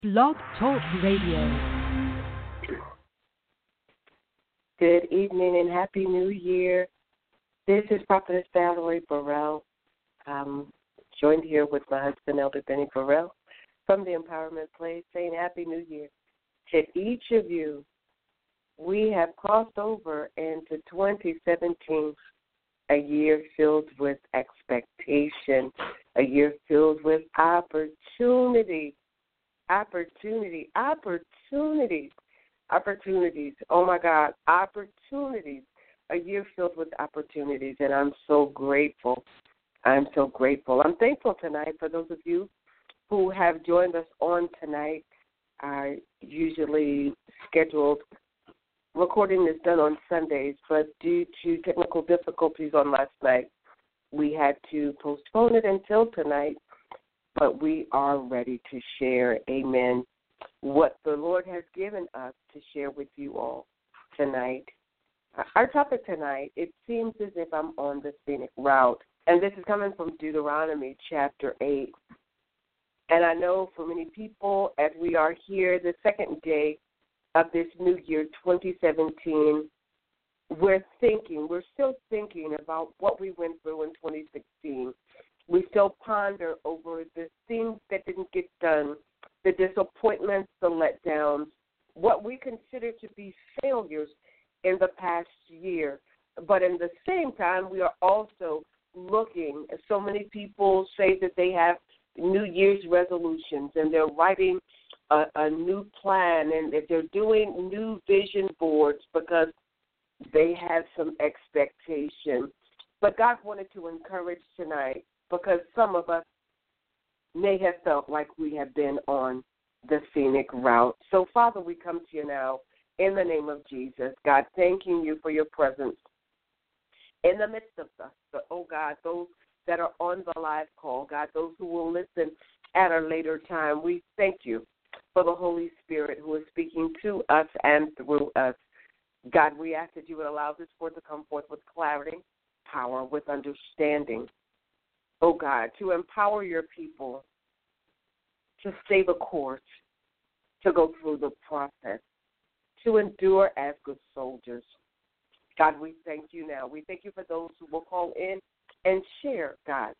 Blog Talk Radio. Good evening and Happy New Year. This is Prophetess Valerie Burrell. I'm joined here with my husband, Elder Benny Burrell, from the Empowerment Place, saying Happy New Year to each of you. We have crossed over into 2017, a year filled with expectation, a year filled with opportunity. Opportunities. Oh, my God, opportunities. A year filled with opportunities, and I'm so grateful. I'm thankful tonight for those of you who have joined us on tonight. Our usually scheduled recording is done on Sundays, but due to technical difficulties on last night, we had to postpone it until tonight. But we are ready to share, amen, what the Lord has given us to share with you all tonight. Our topic tonight, it seems as if I'm on the scenic route, and this is coming from Deuteronomy chapter 8. And I know for many people, as we are here the second day of this new year, 2017, we're still thinking about what we went through in 2016. We still ponder over the things that didn't get done, the disappointments, the letdowns, what we consider to be failures in the past year. But in the same time, we are also looking. So many people say that they have New Year's resolutions, and they're writing a new plan, and that they're doing new vision boards because they have some expectation. But God wanted to encourage tonight, because some of us may have felt like we have been on the scenic route. So, Father, we come to you now in the name of Jesus. God, thanking you for your presence in the midst of us. Oh, God, those that are on the live call, God, those who will listen at a later time, we thank you for the Holy Spirit who is speaking to us and through us. God, we ask that you would allow this word to come forth with clarity, power, with understanding. Oh, God, to empower your people to stay the course, to go through the process, to endure as good soldiers. God, we thank you now. We thank you for those who will call in and share, God.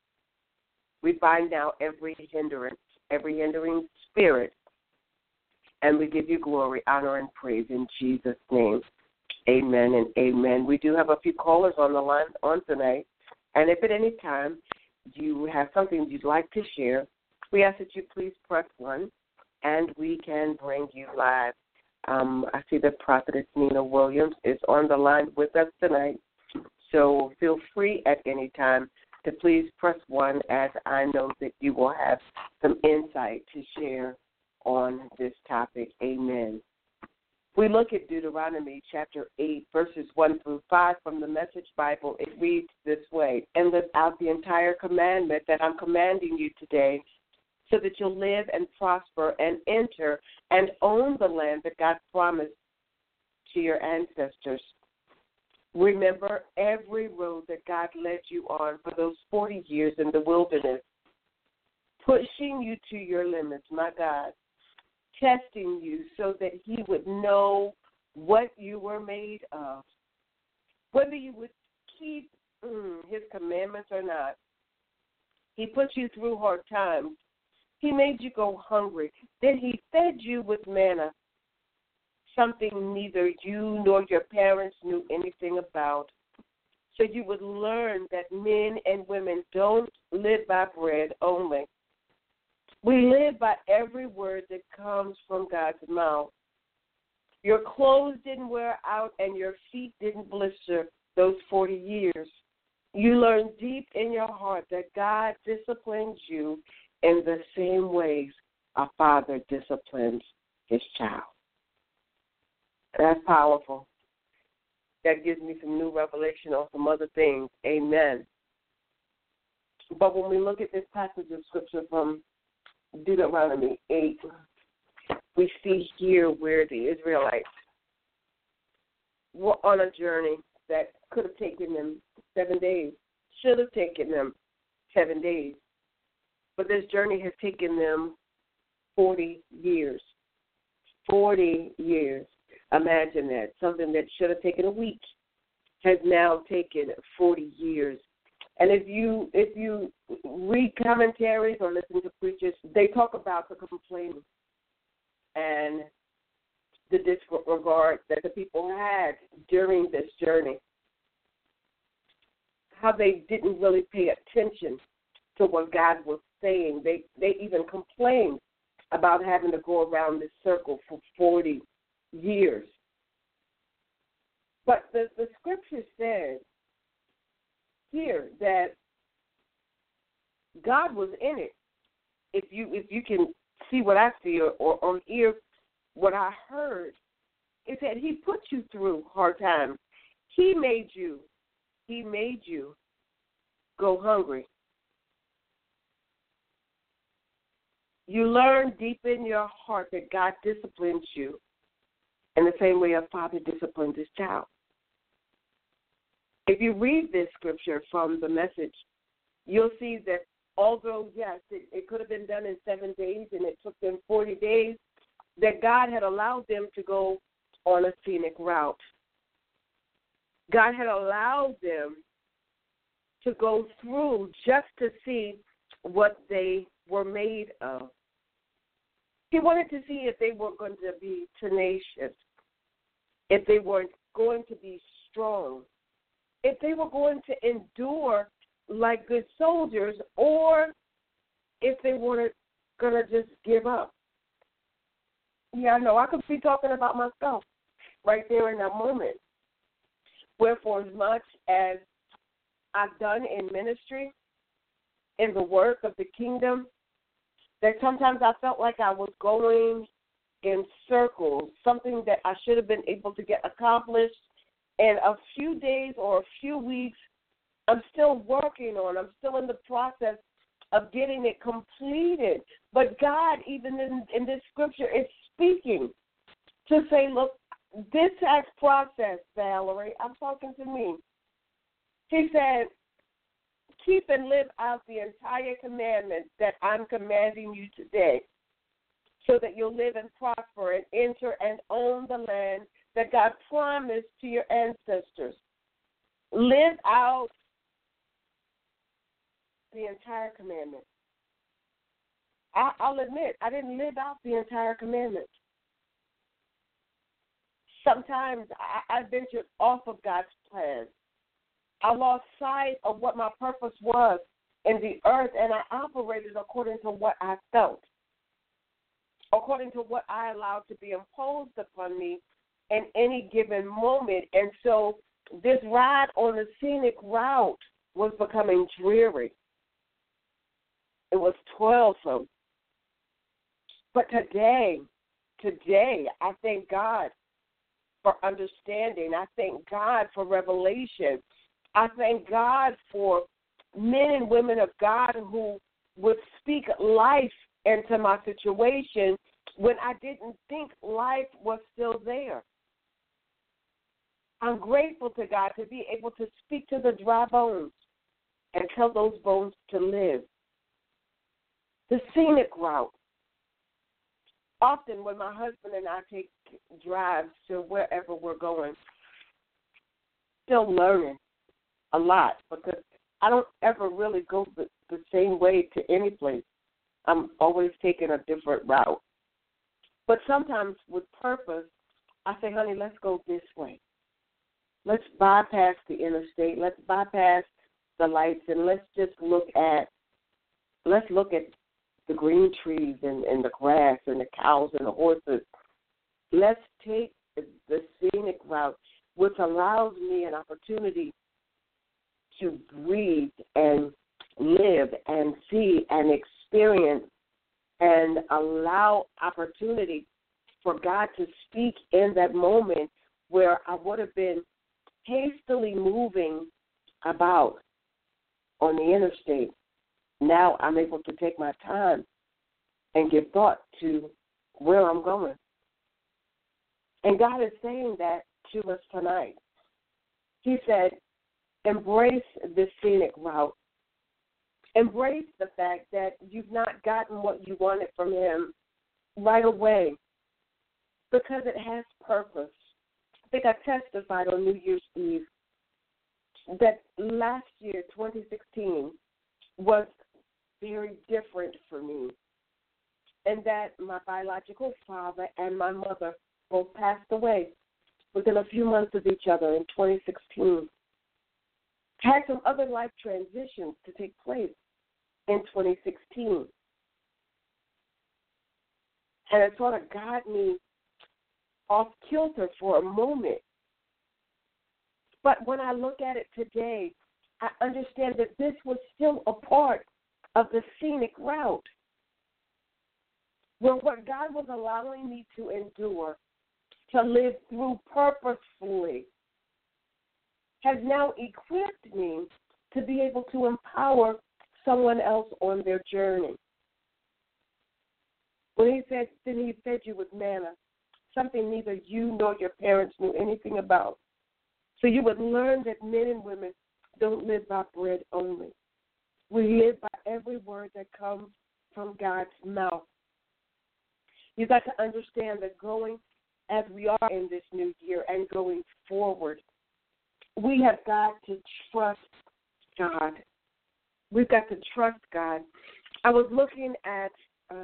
We bind now every hindering spirit, and we give you glory, honor, and praise in Jesus' name. Amen and amen. We do have a few callers on the line on tonight. And if at any time you have something you'd like to share, we ask that you please press 1, and we can bring you live. I see that Prophetess Nina Williams is on the line with us tonight, so feel free at any time to please press 1, as I know that you will have some insight to share on this topic. Amen. We look at Deuteronomy chapter 8, verses 1 through 5 from the Message Bible. It reads this way: and live out the entire commandment that I'm commanding you today, so that you'll live and prosper and enter and own the land that God promised to your ancestors. Remember every road that God led you on for those 40 years in the wilderness, pushing you to your limits, my God, testing you so that he would know what you were made of, whether you would keep his commandments or not. He put you through hard times. He made you go hungry. Then he fed you with manna, something neither you nor your parents knew anything about. So you would learn that men and women don't live by bread only. We live by every word that comes from God's mouth. Your clothes didn't wear out and your feet didn't blister those 40 years. You learned deep in your heart that God disciplines you in the same ways a father disciplines his child. That's powerful. That gives me some new revelation on some other things. Amen. But when we look at this passage of Scripture from Deuteronomy 8, we see here where the Israelites were on a journey that could have taken them 7 days, should have taken them 7 days. But this journey has taken them 40 years. 40 years. Imagine that. Something that should have taken a week has now taken 40 years. And if you read commentaries or listen to preachers, they talk about the complaining and the disregard that the people had during this journey, how they didn't really pay attention to what God was saying. They even complained about having to go around this circle for 40 years. But the scripture says here that God was in it. If you can see what I see or hear what I heard, it said he put you through hard times. He made you go hungry. You learn deep in your heart that God disciplines you in the same way a father disciplines his child. If you read this scripture from the Message, you'll see that although, yes, it could have been done in 7 days and it took them 40 days, that God had allowed them to go on a scenic route. God had allowed them to go through just to see what they were made of. He wanted to see if they were going to be tenacious, if they were going to be strong, if they were going to endure like good soldiers, or if they were going to just give up. Yeah, I know. I could be talking about myself right there in that moment. Wherefore, as much as I've done in ministry, in the work of the kingdom, that sometimes I felt like I was going in circles, something that I should have been able to get accomplished in a few days or a few weeks. I'm still working on. I'm still in the process of getting it completed. But God, even in this scripture, is speaking to say, look, this has processed, Valerie. I'm talking to me. He said, keep and live out the entire commandment that I'm commanding you today, so that you'll live and prosper and enter and own the land that God promised to your ancestors. Live out the entire commandment. I'll admit, I didn't live out the entire commandment. Sometimes I ventured off of God's plan. I lost sight of what my purpose was in the earth, and I operated according to what I felt, according to what I allowed to be imposed upon me in any given moment. And so this ride on the scenic route was becoming dreary. It was toilsome. But today, I thank God for understanding. I thank God for revelation. I thank God for men and women of God who would speak life into my situation when I didn't think life was still there. I'm grateful to God to be able to speak to the dry bones and tell those bones to live. The scenic route. Often when my husband and I take drives to wherever we're going, still learning a lot, because I don't ever really go the same way to any place. I'm always taking a different route. But sometimes with purpose, I say, honey, let's go this way. Let's bypass the interstate. Let's bypass the lights, and let's look at the green trees and the grass and the cows and the horses. Let's take the scenic route, which allows me an opportunity to breathe and live and see and experience, and allow opportunity for God to speak in that moment where I would have been hastily moving about on the interstate. Now I'm able to take my time and give thought to where I'm going. And God is saying that to us tonight. He said, embrace the scenic route. Embrace the fact that you've not gotten what you wanted from him right away because it has purpose. I think I testified on New Year's Eve that last year, 2016, was very different for me, and that my biological father and my mother both passed away within a few months of each other in 2016. Had some other life transitions to take place in 2016. And it sort of got me off kilter for a moment. But when I look at it today, I understand that this was still a part of the scenic route, where what God was allowing me to endure, to live through purposefully, has now equipped me to be able to empower someone else on their journey. When he said, then he fed you with manna, something neither you nor your parents knew anything about. So you would learn that men and women don't live by bread only. We live by every word that comes from God's mouth. You've got to understand that going as we are in this new year and going forward, we have got to trust God. We've got to trust God. I was looking at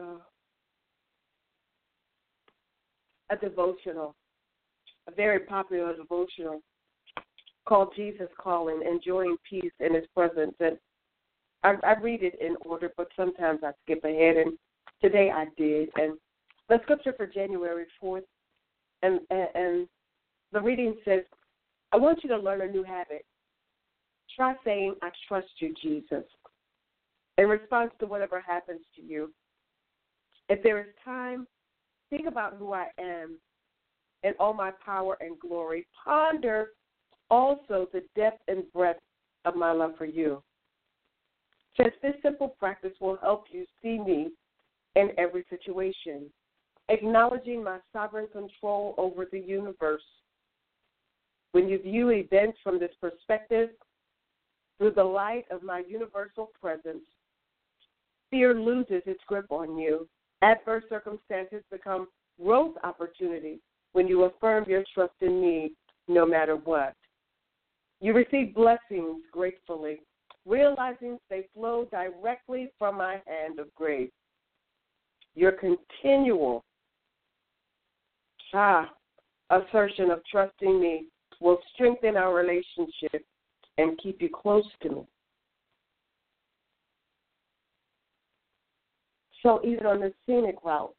a devotional, a very popular devotional called Jesus Calling, Enjoying Peace in His Presence. And I read it in order, but sometimes I skip ahead, and today I did. And the scripture for January 4th, and the reading says, I want you to learn a new habit. Try saying, I trust you, Jesus, in response to whatever happens to you. If there is time, think about who I am and all my power and glory. Ponder also the depth and breadth of my love for you. Since this simple practice will help you see me in every situation, acknowledging my sovereign control over the universe. When you view events from this perspective, through the light of my universal presence, fear loses its grip on you. Adverse circumstances become growth opportunities when you affirm your trust in me no matter what. You receive blessings gratefully, realizing they flow directly from my hand of grace. Your continual assertion of trusting me will strengthen our relationship and keep you close to me. So even on the scenic route,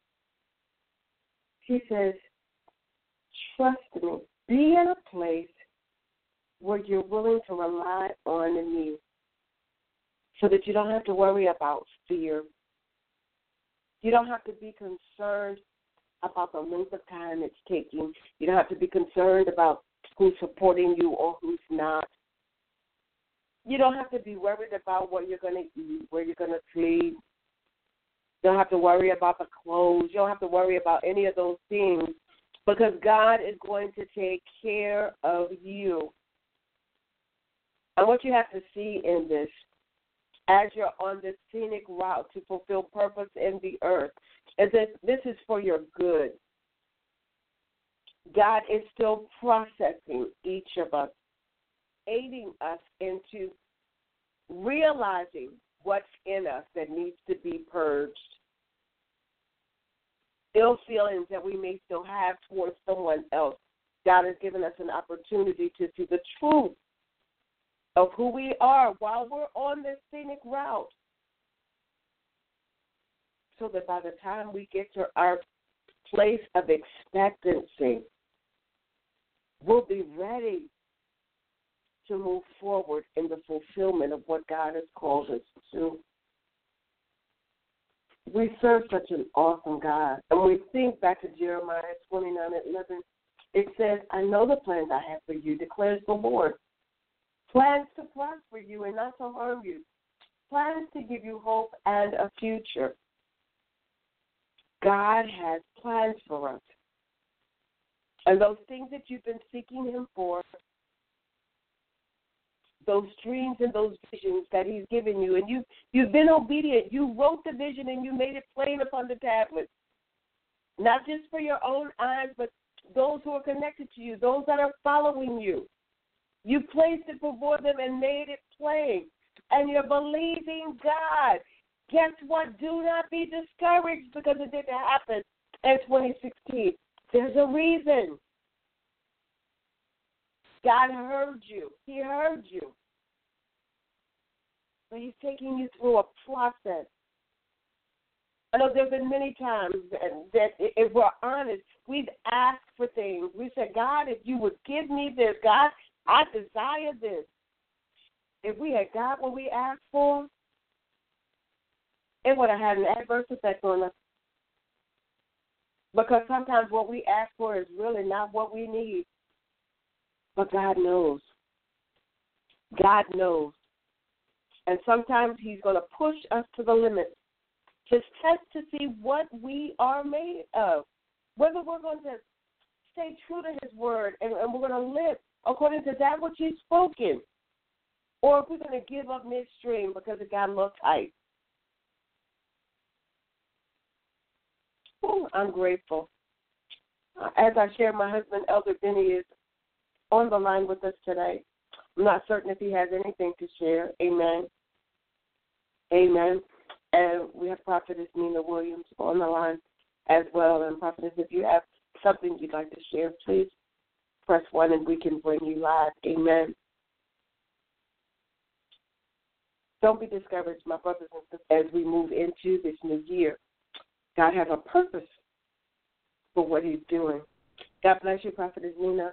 he says, trust me. Be in a place where you're willing to rely on me so that you don't have to worry about fear. You don't have to be concerned about the length of time it's taking. You don't have to be concerned about who's supporting you or who's not. You don't have to be worried about what you're going to eat, where you're going to sleep. You don't have to worry about the clothes. You don't have to worry about any of those things because God is going to take care of you. And what you have to see in this, as you're on this scenic route to fulfill purpose in the earth, is that this is for your good. God is still processing each of us, aiding us into realizing what's in us that needs to be purged. Ill feelings that we may still have towards someone else. God has given us an opportunity to see the truth of who we are while we're on this scenic route, so that by the time we get to our place of expectancy, we'll be ready to move forward in the fulfillment of what God has called us to. We serve such an awesome God. And we think back to Jeremiah 29:11. It says, I know the plans I have for you, declares the Lord. Plans to prosper you and not to harm you. Plans to give you hope and a future. God has plans for us. And those things that you've been seeking him for, those dreams and those visions that he's given you, and you've been obedient. You wrote the vision and you made it plain upon the tablet. not just for your own eyes, but those who are connected to you, those that are following you. You placed it before them and made it plain, and you're believing God. Guess what? Do not be discouraged because it didn't happen in 2016. There's a reason. God heard you. He heard you. But He's taking you through a process. I know there have been many times that if we're honest, we've asked for things. We said, God, if you would give me this, God, I desire this. If we had got what we asked for, it would have had an adverse effect on us. Because sometimes what we ask for is really not what we need. But God knows. God knows. And sometimes He's going to push us to the limit. Just test to see what we are made of. Whether we're going to stay true to His word and we're going to live according to that which He's spoken. Or if we're going to give up midstream because it got a little tight. Ooh, I'm grateful. As I share, my husband, Elder Benny, is on the line with us tonight. I'm not certain if he has anything to share. Amen. Amen. And we have Prophetess Nina Williams on the line as well. And Prophetess, if you have something you'd like to share, please press 1 and we can bring you live. Amen. Don't be discouraged, my brothers and sisters, as we move into this new year. God has a purpose for what He's doing. God bless you, Prophetess Nina.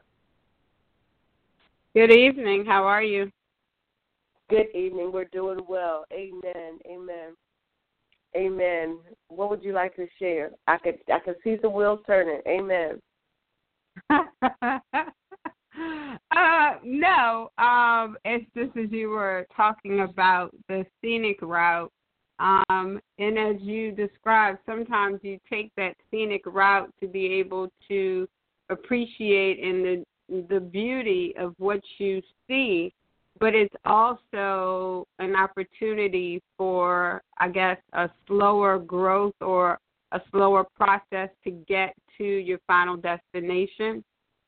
Good evening. How are you? Good evening. We're doing well. Amen. Amen. Amen. What would you like to share? I could see the wheels turning. Amen. No. It's just as you were talking about the scenic route, and as you described, sometimes you take that scenic route to be able to appreciate in the beauty of what you see, but it's also an opportunity for, I guess, a slower growth or a slower process to get to your final destination.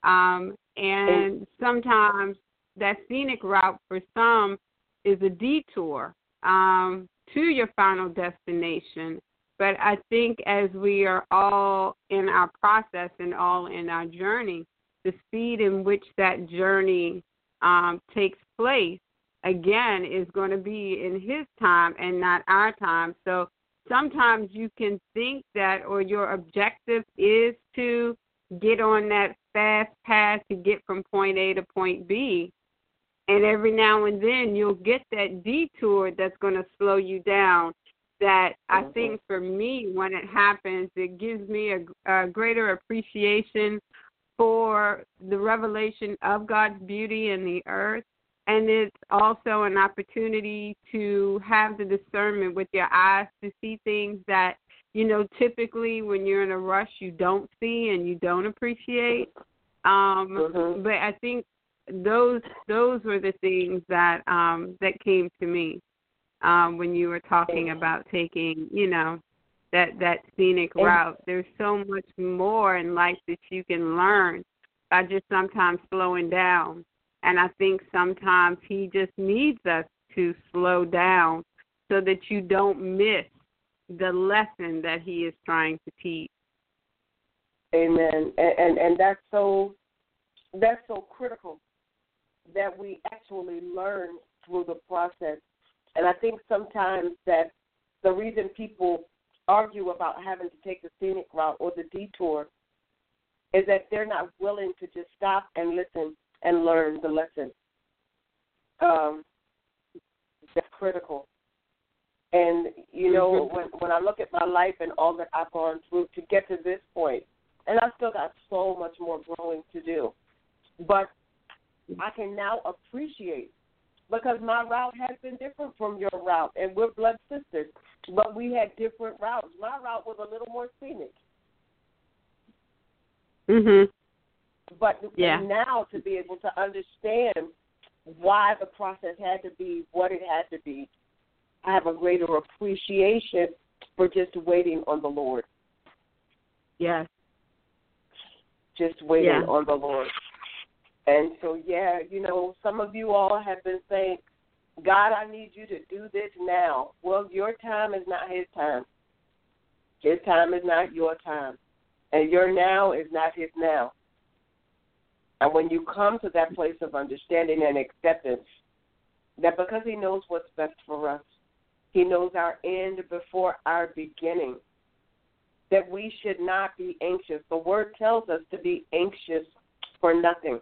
And sometimes that scenic route for some is a detour to your final destination. But I think as we are all in our process and all in our journey, the speed in which that journey takes place, again, is going to be in His time and not our time. So sometimes you can think that, or your objective is to get on that fast path to get from point A to point B. And every now and then you'll get that detour that's going to slow you down. That I think for me, when it happens, it gives me a greater appreciation for the revelation of God's beauty in the earth. And it's also an opportunity to have the discernment with your eyes to see things that, typically when you're in a rush, you don't see and you don't appreciate. But I think those were the things that came to me when you were talking about taking, that scenic route. There's so much more in life that you can learn by just sometimes slowing down. And I think sometimes He just needs us to slow down so that you don't miss the lesson that He is trying to teach. Amen. And that's so critical that we actually learn through the process. And I think sometimes that the reason people argue about having to take the scenic route or the detour is that they're not willing to just stop and listen and learn the lesson. That's critical. And, when I look at my life and all that I've gone through to get to this point, and I've still got so much more growing to do, but I can now appreciate, because my route has been different from your route, and we're blood sisters, but we had different routes. My route was a little more scenic. But now to be able to understand why the process had to be what it had to be, I have a greater appreciation for just waiting on the Lord. Yes. Just waiting Yeah. on the Lord. And so, some of you all have been saying, God, I need you to do this now. Well, your time is not his time. His time is not your time. And your now is not his now. And when you come to that place of understanding and acceptance, that because he knows what's best for us, he knows our end before our beginning, that we should not be anxious. The word tells us to be anxious for nothing.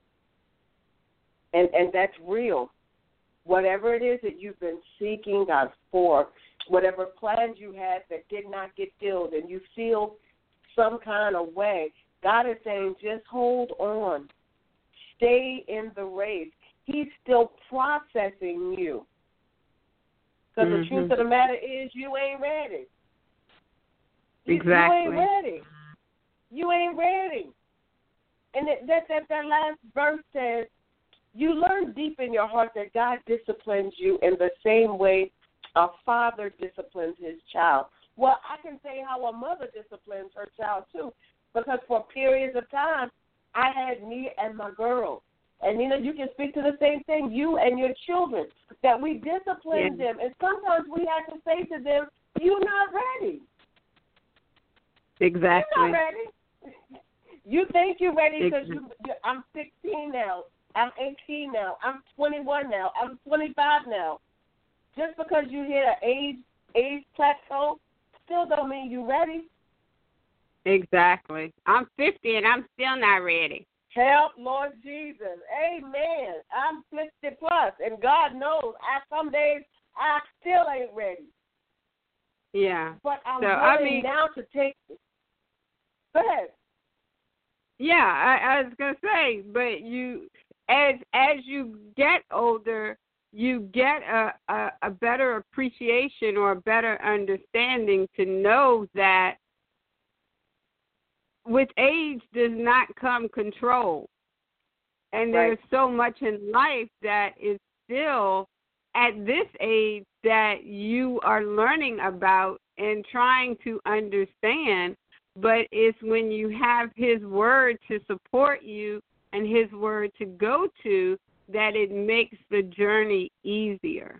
And that's real. Whatever it is that you've been seeking God for, whatever plans you had that did not get filled and you feel some kind of way, God is saying just hold on. Stay in the race. He's still processing you. Because the truth of the matter is you ain't ready. Exactly. You ain't ready. You ain't ready. And that last verse says, you learn deep in your heart that God disciplines you in the same way a father disciplines his child. Well, I can say how a mother disciplines her child, too, because for periods of time, I had me and my girls. And, you can speak to the same thing, you and your children, that we discipline them. And sometimes we have to say to them, you're not ready. Exactly. You're not ready. You think you're ready because I'm 16 now. I'm 18 now. I'm 21 now. I'm 25 now. Just because you hit an age plateau still don't mean you're ready. Exactly. I'm 50 and I'm still not ready. Help, Lord Jesus. Amen. I'm 50 plus, and God knows some days I still ain't ready. Yeah. But I'm willing now to take it. Go ahead. Yeah, I was gonna say, but you, as you get older, you get a better appreciation or a better understanding to know that with age does not come control. And there's so much in life that is still at this age that you are learning about and trying to understand. But it's when you have his word to support you and his word to go to that it makes the journey easier.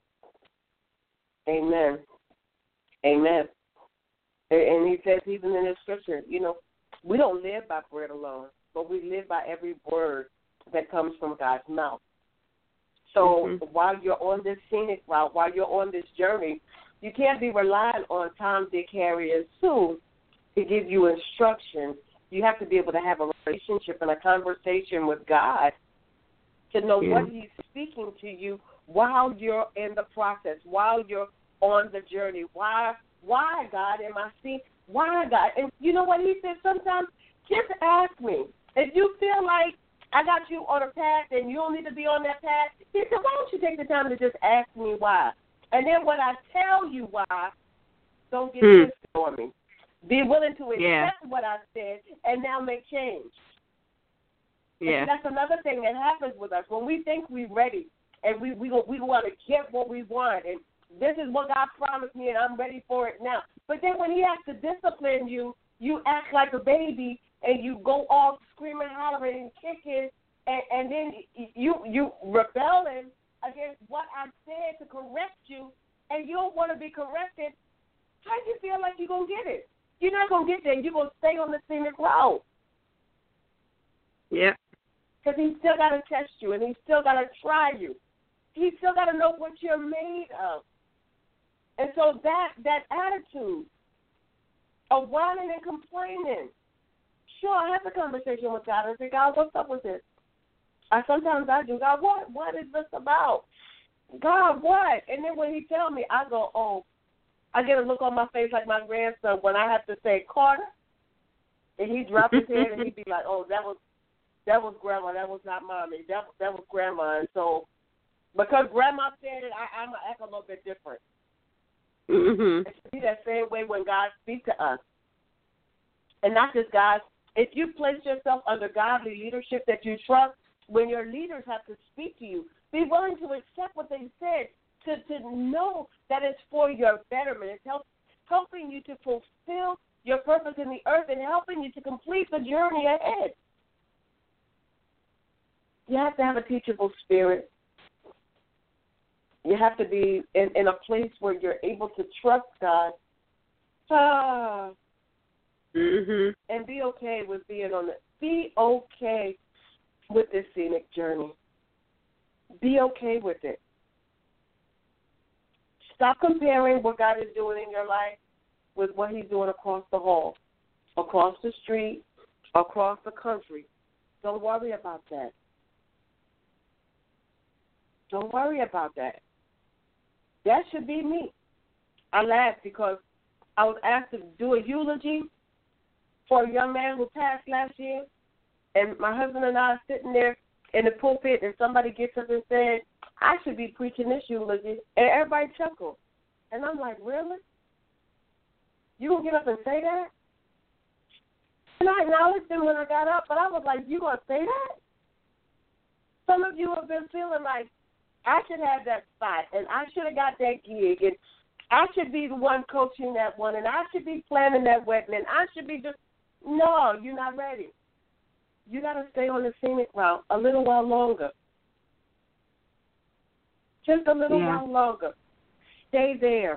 Amen. Amen. And he says even in the scripture, we don't live by bread alone, but we live by every word that comes from God's mouth. So while you're on this scenic route, while you're on this journey, you can't be relying on Tom, Dick, Harry, and Sue to give you instruction. You have to be able to have a relationship and a conversation with God to know what he's speaking to you while you're in the process, while you're on the journey. Why God, am I seeing? Why, God? And you know what he said? Sometimes just ask me. If you feel like I got you on a path and you don't need to be on that path, he said, why don't you take the time to just ask me why? And then when I tell you why, don't get pissed on me. Be willing to accept what I said and now make change. Yeah. That's another thing that happens with us. When we think we're ready and we want to get what we want and this is what God promised me and I'm ready for it now. But then when he has to discipline you, you act like a baby and you go off screaming, hollering, and kicking, and then you rebelling against what I said to correct you, and you don't want to be corrected. How do you feel like you're going to get it? You're not going to get there. You're going to stay on the scenic road. Yeah. Because he's still got to test you, and he's still got to try you. He's still got to know what you're made of. And so that attitude of whining and complaining, sure, I have a conversation with God and say, God, what's up with this? Sometimes I do. God, what is this about? God, what? And then when he tells me, I go, oh, I get a look on my face like my grandson when I have to say, Carter, and he drops his head and he'd be like, oh, that was Grandma. That was not Mommy. That was Grandma. And so because Grandma said it, I'm going to act a little bit different. Mm-hmm. It should be that same way when God speaks to us. And not just God. If you place yourself under godly leadership that you trust, when your leaders have to speak to you, be willing to accept what they said, to know that it's for your betterment. It's helping you to fulfill your purpose in the earth and helping you to complete the journey ahead. You have to have a teachable spirit. You have to be in a place where you're able to trust God. And be okay with be okay with this scenic journey. Be okay with it. Stop comparing what God is doing in your life with what he's doing across the hall, across the street, across the country. Don't worry about that. Don't worry about that. That should be me. I laughed because I was asked to do a eulogy for a young man who passed last year, and my husband and I are sitting there in the pulpit, and somebody gets up and said, I should be preaching this eulogy, and everybody chuckled. And I'm like, really? You gonna get up and say that? And I acknowledged him when I got up, but I was like, you gonna say that? Some of you have been feeling like, I should have that spot, and I should have got that gig, and I should be the one coaching that one, and I should be planning that wedding, and I should be just, no, you're not ready. You got to stay on the scenic route a little while longer. Just a little while longer. Stay there.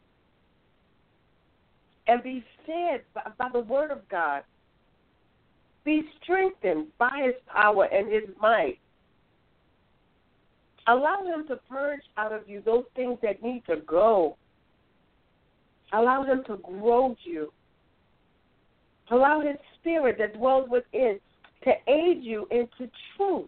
And be fed by the word of God. Be strengthened by his power and his might. Allow him to purge out of you those things that need to go. Allow him to grow you. Allow his spirit that dwells within to aid you into truth.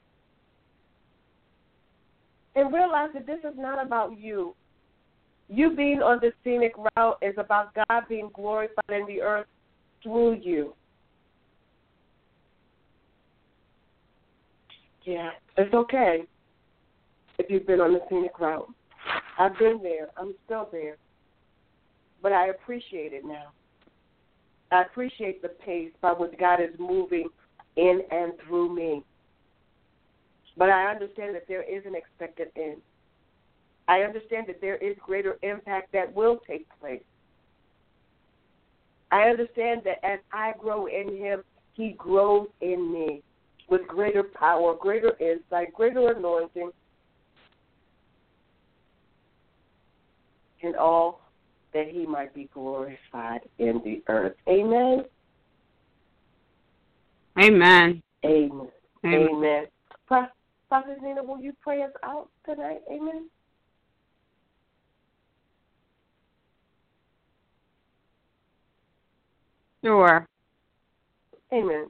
And realize that this is not about you. You being on the scenic route is about God being glorified in the earth through you. Yeah, it's okay if you've been on the scenic route. I've been there. I'm still there. But I appreciate it now. I appreciate the pace by which God is moving in and through me. But I understand that there is an expected end. I understand that there is greater impact that will take place. I understand that as I grow in him, he grows in me with greater power, greater insight, greater anointing, and all that he might be glorified in the earth. Amen? Amen. Amen. Amen. Prophet Nina, will you pray us out tonight? Amen? Sure. Amen.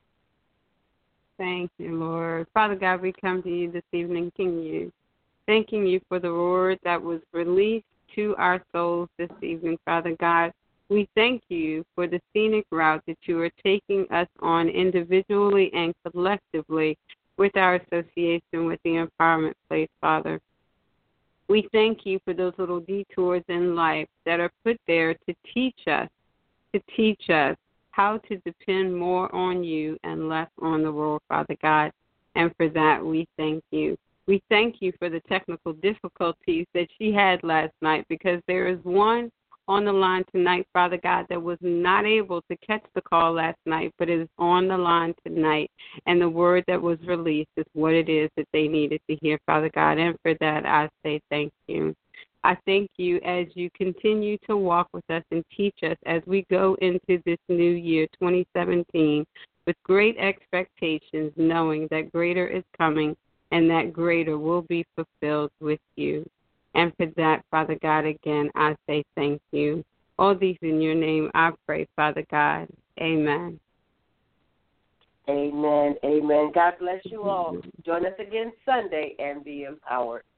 Thank you, Lord. Father God, we come to you this evening, thanking you for the word that was released to our souls this evening, Father God. We thank you for the scenic route that you are taking us on individually and collectively with our association with the Empowerment Place, Father. We thank you for those little detours in life that are put there to teach us how to depend more on you and less on the world, Father God. And for that, we thank you. We thank you for the technical difficulties that she had last night, because there is one on the line tonight, Father God, that was not able to catch the call last night, but is on the line tonight. And the word that was released is what it is that they needed to hear, Father God. And for that, I say thank you. I thank you as you continue to walk with us and teach us as we go into this new year, 2017, with great expectations, knowing that greater is coming and that greater will be fulfilled with you. And for that, Father God, again, I say thank you. All these in your name I pray, Father God. Amen. Amen. Amen. God bless you all. Join us again Sunday and be empowered.